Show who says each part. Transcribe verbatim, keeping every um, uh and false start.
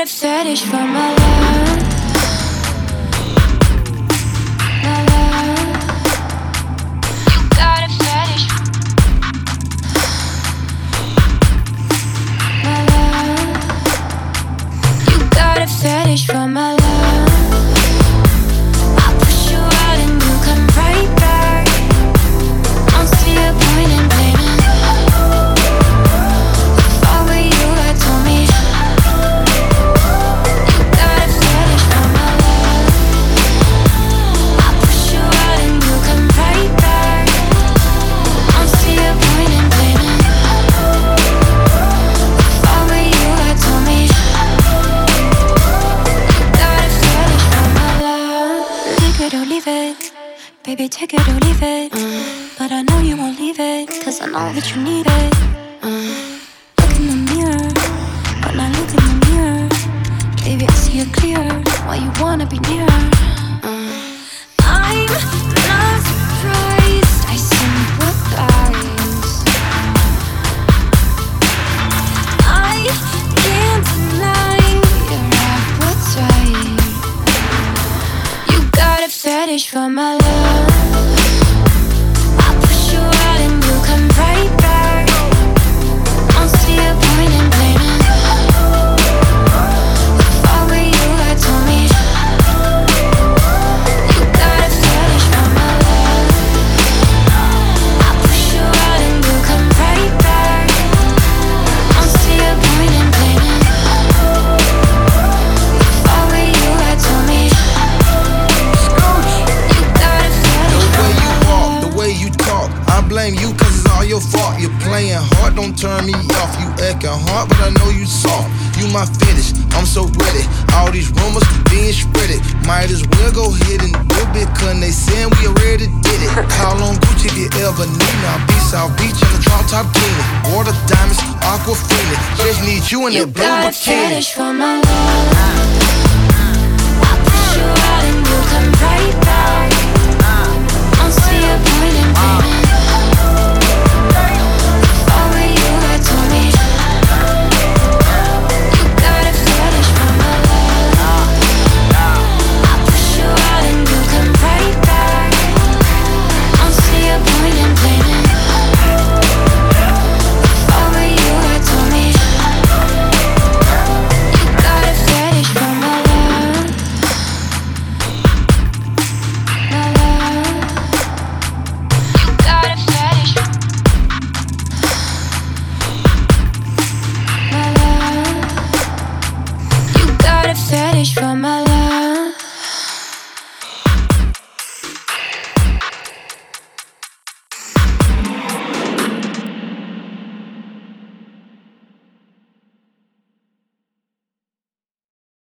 Speaker 1: a fetish for my love. My love. You got a fetish. My love. You got a fetish for my love. I push you out and you come right back. Don't see a point in blaming. If I were you, I told me. You got a fetish for my love. I push you out and you come right back. Don't see a point in blaming. If I were you, I told me. You got a fetish for my love. Take it or leave it. Baby, take it or leave it. Mm. But I know you won't leave it, cause I know that you need it. Mm. Look in the mirror, but not look in the mirror. Baby, I see it clear, why you wanna be near. Mm. I'm not surprised, I sympathize. I can't deny your appetite. You got a fetish for my love. I push you out and you come right back. Don't see a point in blaming. If I were you, I told me. You got a fetish for my love. I push you out and you come right back. Don't see a point in blaming. If I were you, I told me. You got a fetish for my love.
Speaker 2: The way you talk, I blame you cause it's all your fault. You're playing hard, don't turn me off. You acting hard, but I know you soft. You my fetish, I'm so ready. All these rumors being spreaded. Might as well go ahead and do it, cause they saying we already did it. Call on Gucci if you ever need me. I'll be South Beach in the drop top bikini. Water diamonds, aquafina. Just need you in
Speaker 1: You
Speaker 2: that blue
Speaker 1: got a
Speaker 2: bikini.
Speaker 1: fetish for my love. I push you out and you come right back. Don't see a point in blaming.